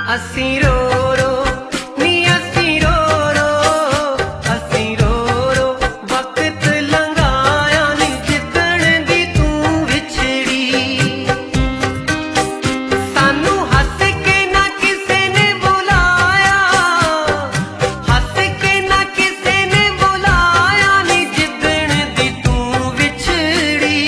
असी रो रो नी असी रो रो असी रो रो वक्त लंघाया नी जिदण दी तू विछड़ी सानू हस के ना किसे ने बुलाया हस के ना किसे ने बुलाया नी जिदण दी तू विछड़ी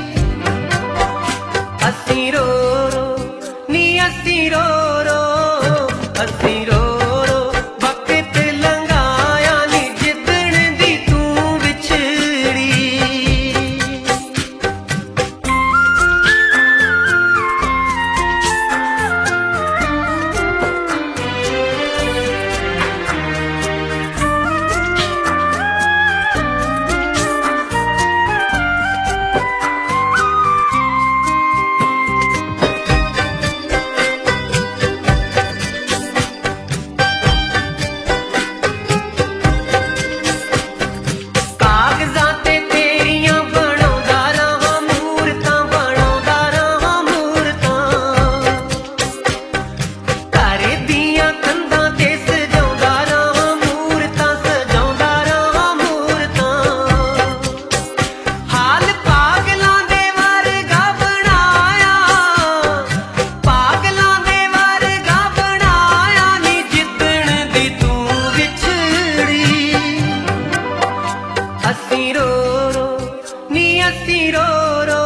असी रो रो नी असी रो रो असी रो रो वक्त लंघाया नी जिदण दी तू विछड़ी असी रो रो नी असी रो रो